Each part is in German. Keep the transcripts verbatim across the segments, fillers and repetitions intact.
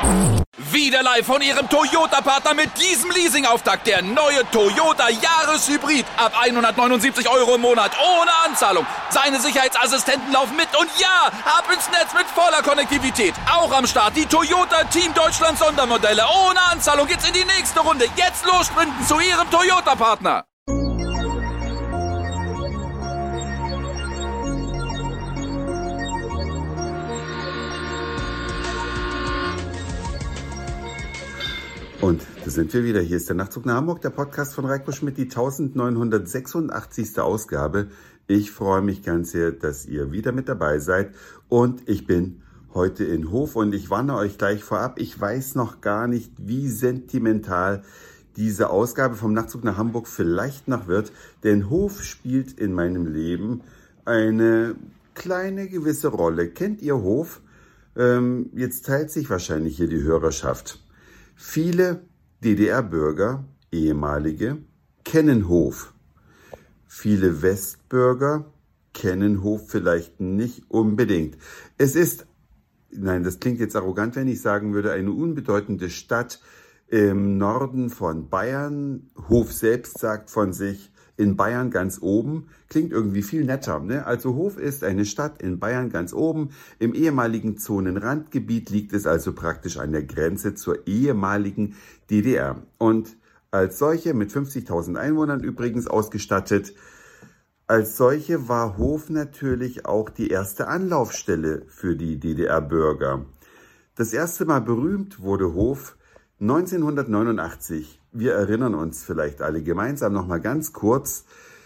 Wieder live von Ihrem Toyota-Partner mit diesem Leasing-Auftakt. Der neue Toyota Jahreshybrid. Ab hundertneunundsiebzig Euro im Monat. Ohne Anzahlung. Seine Sicherheitsassistenten laufen mit. Und ja, ab ins Netz mit voller Konnektivität. Auch am Start die Toyota Team Deutschland Sondermodelle. Ohne Anzahlung geht's in die nächste Runde. Jetzt los sprinten zu Ihrem Toyota-Partner. Und da sind wir wieder. Hier ist der Nachtzug nach Hamburg, der Podcast von Reiko Schmidt, die neunzehnhundertsechsundachtzigste Ausgabe. Ich freue mich ganz sehr, dass ihr wieder mit dabei seid. Und ich bin heute in Hof und ich warne euch gleich vorab. Ich weiß noch gar nicht, wie sentimental diese Ausgabe vom Nachtzug nach Hamburg vielleicht noch wird. Denn Hof spielt in meinem Leben eine kleine gewisse Rolle. Kennt ihr Hof? Ähm, jetzt teilt sich wahrscheinlich hier die Hörerschaft. Viele D D R-Bürger, ehemalige, kennen Hof. Viele Westbürger kennen Hof vielleicht nicht unbedingt. Es ist, nein, das klingt jetzt arrogant, wenn ich sagen würde, eine unbedeutende Stadt im Norden von Bayern. Hof selbst sagt von sich, in Bayern ganz oben. Klingt irgendwie viel netter, ne? Also Hof ist eine Stadt in Bayern ganz oben. Im ehemaligen Zonenrandgebiet liegt es also praktisch an der Grenze zur ehemaligen D D R. Und als solche, mit fünfzigtausend Einwohnern übrigens ausgestattet, als solche war Hof natürlich auch die erste Anlaufstelle für die D D R-Bürger. Das erste Mal berühmt wurde Hof neunzehnhundertneunundachtzig. Wir erinnern uns vielleicht alle gemeinsam noch mal ganz kurz.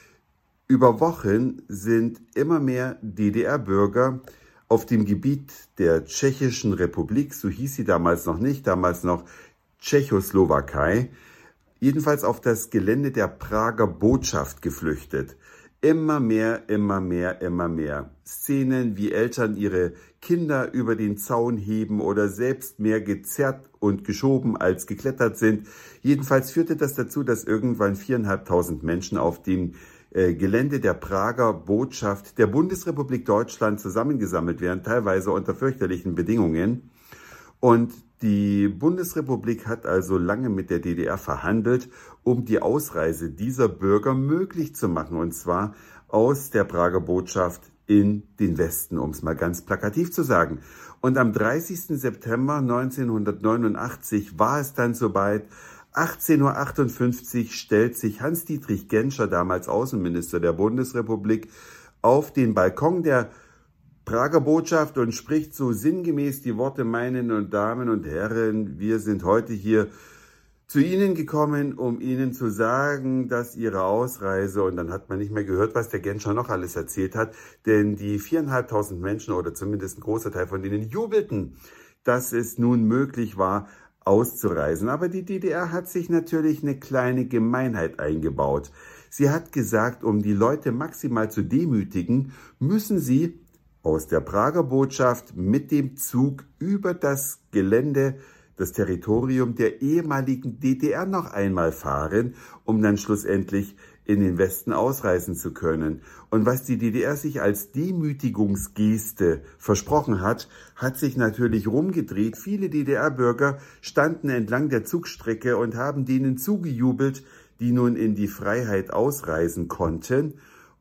Über Wochen sind immer mehr D D R-Bürger auf dem Gebiet der Tschechischen Republik, so hieß sie damals noch nicht, damals noch Tschechoslowakei, jedenfalls auf das Gelände der Prager Botschaft geflüchtet. Immer mehr, immer mehr, immer mehr. Szenen, wie Eltern ihre Kinder über den Zaun heben oder selbst mehr gezerrt und geschoben als geklettert sind. Jedenfalls führte das dazu, dass irgendwann viertausendfünfhundert Menschen auf dem äh, Gelände der Prager Botschaft der Bundesrepublik Deutschland zusammengesammelt werden, teilweise unter fürchterlichen Bedingungen. Und die Bundesrepublik hat also lange mit der D D R verhandelt, um die Ausreise dieser Bürger möglich zu machen, und zwar aus der Prager Botschaft in den Westen, um es mal ganz plakativ zu sagen. Und am dreißigsten September neunzehnhundertneunundachtzig war es dann soweit. achtzehn Uhr achtundfünfzig stellt sich Hans-Dietrich Genscher, damals Außenminister der Bundesrepublik, auf den Balkon der Prager Botschaft und spricht so sinngemäß die Worte: Meine und Damen und Herren, wir sind heute hier zu Ihnen gekommen, um Ihnen zu sagen, dass Ihre Ausreise, und dann hat man nicht mehr gehört, was der Genscher noch alles erzählt hat, denn die viertausendfünfhundert Menschen oder zumindest ein großer Teil von denen jubelten, dass es nun möglich war, auszureisen. Aber die D D R hat sich natürlich eine kleine Gemeinheit eingebaut. Sie hat gesagt, um die Leute maximal zu demütigen, müssen sie aus der Prager Botschaft mit dem Zug über das Gelände, das Territorium der ehemaligen D D R noch einmal fahren, um dann schlussendlich in den Westen ausreisen zu können. Und was die D D R sich als Demütigungsgeste versprochen hat, hat sich natürlich rumgedreht. Viele D D R-Bürger standen entlang der Zugstrecke und haben denen zugejubelt, die nun in die Freiheit ausreisen konnten.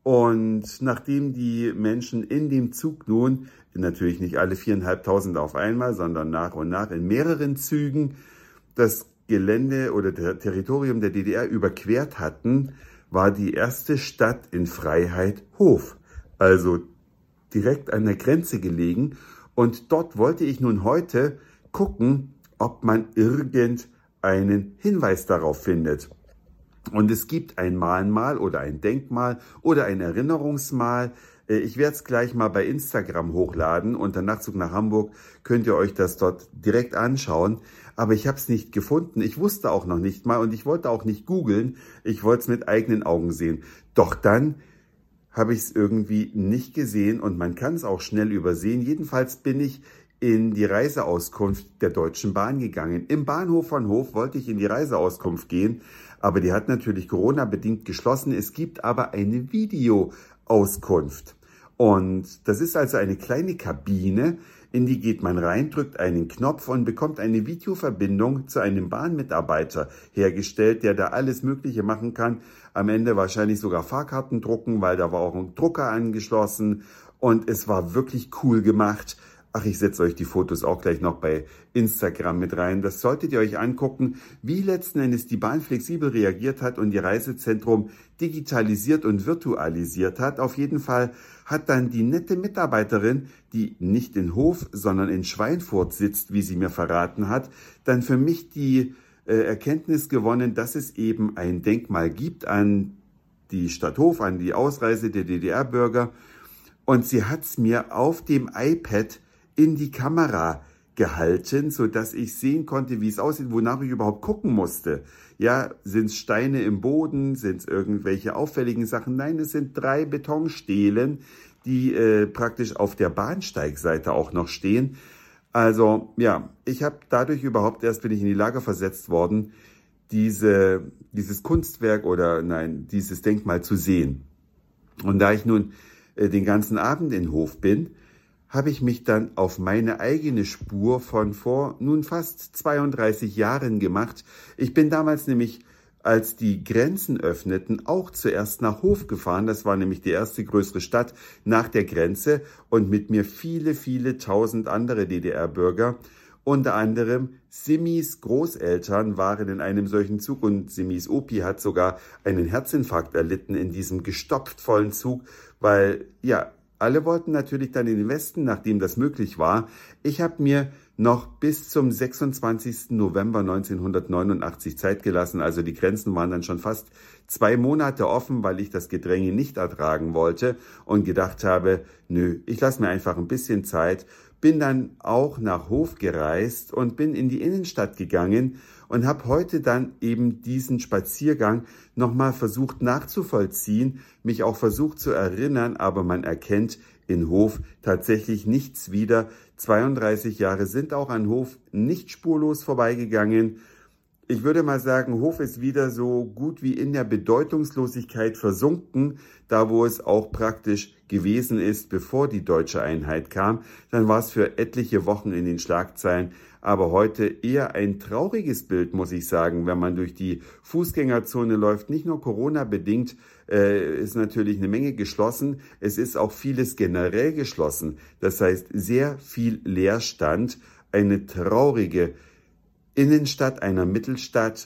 Und nachdem die Menschen in dem Zug nun, natürlich nicht alle viertausendfünfhundert auf einmal, sondern nach und nach in mehreren Zügen das Gelände oder das Territorium der D D R überquert hatten, war die erste Stadt in Freiheit Hof, also direkt an der Grenze gelegen. Und dort wollte ich nun heute gucken, ob man irgendeinen Hinweis darauf findet. Und es gibt ein Mahnmal oder ein Denkmal oder ein Erinnerungsmal. Ich werde es gleich mal bei Instagram hochladen. Unter Nachtzug nach Hamburg könnt ihr euch das dort direkt anschauen. Aber ich habe es nicht gefunden. Ich wusste auch noch nicht mal und ich wollte auch nicht googeln. Ich wollte es mit eigenen Augen sehen. Doch dann habe ich es irgendwie nicht gesehen und man kann es auch schnell übersehen. Jedenfalls bin ich in die Reiseauskunft der Deutschen Bahn gegangen. Im Bahnhof von Hof wollte ich in die Reiseauskunft gehen, aber die hat natürlich Corona-bedingt geschlossen. Es gibt aber eine Videoauskunft. Und das ist also eine kleine Kabine, In die geht man rein, drückt einen Knopf und bekommt eine Videoverbindung zu einem Bahnmitarbeiter hergestellt, der da alles Mögliche machen kann. Am Ende wahrscheinlich sogar Fahrkarten drucken, weil da war auch ein Drucker angeschlossen und es war wirklich cool gemacht. Ach, ich setze euch die Fotos auch gleich noch bei Instagram mit rein. Das solltet ihr euch angucken, wie letzten Endes die Bahn flexibel reagiert hat und ihr Reisezentrum digitalisiert und virtualisiert hat. Auf jeden Fall hat dann die nette Mitarbeiterin, die nicht in Hof, sondern in Schweinfurt sitzt, wie sie mir verraten hat, dann für mich die äh, Erkenntnis gewonnen, dass es eben ein Denkmal gibt an die Stadt Hof, an die Ausreise der D D R-Bürger. Und sie hat es mir auf dem iPad in die Kamera gehalten, so dass ich sehen konnte, wie es aussieht, wonach ich überhaupt gucken musste. Ja, sind es Steine im Boden, sind es irgendwelche auffälligen Sachen? Nein, es sind drei Betonstelen, die äh, praktisch auf der Bahnsteigseite auch noch stehen. Also ja, ich habe dadurch überhaupt erst, bin ich in die Lage versetzt worden, diese, dieses Kunstwerk oder nein, dieses Denkmal zu sehen. Und da ich nun äh, den ganzen Abend in Hof bin, habe ich mich dann auf meine eigene Spur von vor nun fast zweiunddreißig Jahren gemacht. Ich bin damals nämlich, als die Grenzen öffneten, auch zuerst nach Hof gefahren. Das war nämlich die erste größere Stadt nach der Grenze und mit mir viele, viele tausend andere D D R-Bürger. Unter anderem Simis Großeltern waren in einem solchen Zug und Simis Opi hat sogar einen Herzinfarkt erlitten in diesem gestopft vollen Zug, weil, ja, alle wollten natürlich dann in den Westen, nachdem das möglich war. Ich habe mir noch bis zum sechsundzwanzigsten November neunzehnhundertneunundachtzig Zeit gelassen. Also die Grenzen waren dann schon fast zwei Monate offen, weil ich das Gedränge nicht ertragen wollte und gedacht habe, nö, ich lasse mir einfach ein bisschen Zeit. Bin dann auch nach Hof gereist und bin in die Innenstadt gegangen und habe heute dann eben diesen Spaziergang nochmal versucht nachzuvollziehen, mich auch versucht zu erinnern, aber man erkennt in Hof tatsächlich nichts wieder. zweiunddreißig Jahre sind auch an Hof nicht spurlos vorbeigegangen. Ich würde mal sagen, Hof ist wieder so gut wie in der Bedeutungslosigkeit versunken, da wo es auch praktisch gewesen ist, bevor die deutsche Einheit kam. Dann war es für etliche Wochen in den Schlagzeilen, aber heute eher ein trauriges Bild, muss ich sagen, wenn man durch die Fußgängerzone läuft. Nicht nur Corona-bedingt äh, ist natürlich eine Menge geschlossen, es ist auch vieles generell geschlossen. Das heißt, sehr viel Leerstand, eine traurige Innenstadt einer Mittelstadt.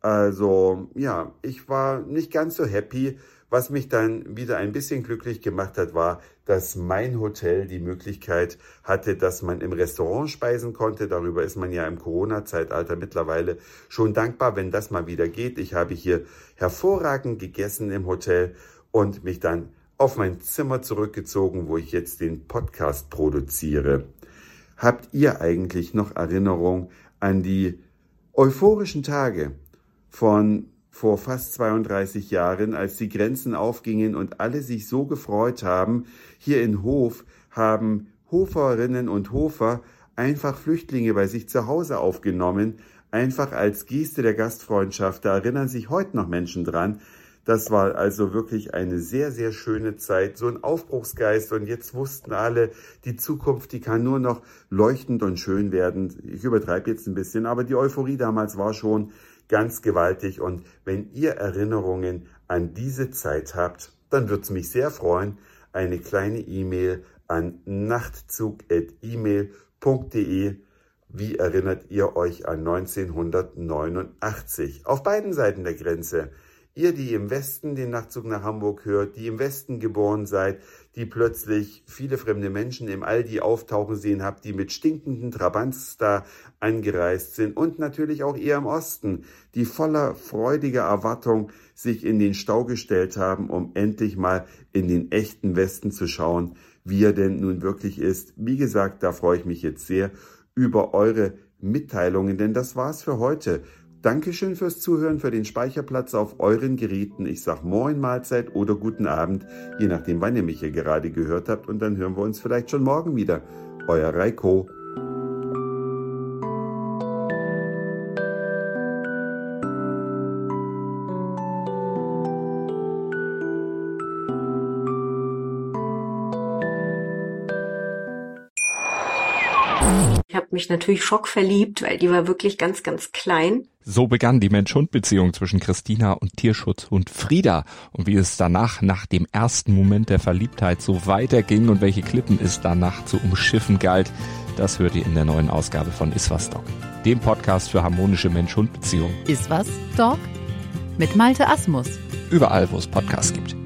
Also ja, ich war nicht ganz so happy. Was mich dann wieder ein bisschen glücklich gemacht hat, war, dass mein Hotel die Möglichkeit hatte, dass man im Restaurant speisen konnte. Darüber ist man ja im Corona-Zeitalter mittlerweile schon dankbar, wenn das mal wieder geht. Ich habe hier hervorragend gegessen im Hotel und mich dann auf mein Zimmer zurückgezogen, wo ich jetzt den Podcast produziere. Habt ihr eigentlich noch Erinnerung an die euphorischen Tage von vor fast zweiunddreißig Jahren, als die Grenzen aufgingen und alle sich so gefreut haben? Hier in Hof haben Hoferinnen und Hofer einfach Flüchtlinge bei sich zu Hause aufgenommen, einfach als Geste der Gastfreundschaft. Da erinnern sich heute noch Menschen dran. Das war also wirklich eine sehr, sehr schöne Zeit, so ein Aufbruchsgeist. Und jetzt wussten alle, die Zukunft, die kann nur noch leuchtend und schön werden. Ich übertreibe jetzt ein bisschen, aber die Euphorie damals war schon ganz gewaltig. Und wenn ihr Erinnerungen an diese Zeit habt, dann würde es mich sehr freuen. Eine kleine E-Mail an nachtzug at e mail punkt de. Wie erinnert ihr euch an neunzehnhundertneunundachtzig? Auf beiden Seiten der Grenze. Ihr, die im Westen den Nachtzug nach Hamburg hört, die im Westen geboren seid, die plötzlich viele fremde Menschen im Aldi auftauchen sehen habt, die mit stinkenden Trabants da angereist sind. Und natürlich auch ihr im Osten, die voller freudiger Erwartung sich in den Stau gestellt haben, um endlich mal in den echten Westen zu schauen, wie er denn nun wirklich ist. Wie gesagt, da freue ich mich jetzt sehr über eure Mitteilungen, denn das war's für heute. Dankeschön fürs Zuhören, für den Speicherplatz auf euren Geräten. Ich sag Moin, Mahlzeit oder guten Abend, je nachdem, wann ihr mich hier gerade gehört habt. Und dann hören wir uns vielleicht schon morgen wieder. Euer Reiko. mich natürlich schockverliebt, weil die war wirklich ganz, ganz klein. So begann die Mensch-Hund-Beziehung zwischen Christina und Tierschutzhund Frieda. Und wie es danach, nach dem ersten Moment der Verliebtheit, so weiterging und welche Klippen es danach zu umschiffen galt, das hört ihr in der neuen Ausgabe von Iswas Dog, dem Podcast für harmonische Mensch-Hund-Beziehungen. Iswas Dog mit Malte Asmus. Überall, wo es Podcasts gibt.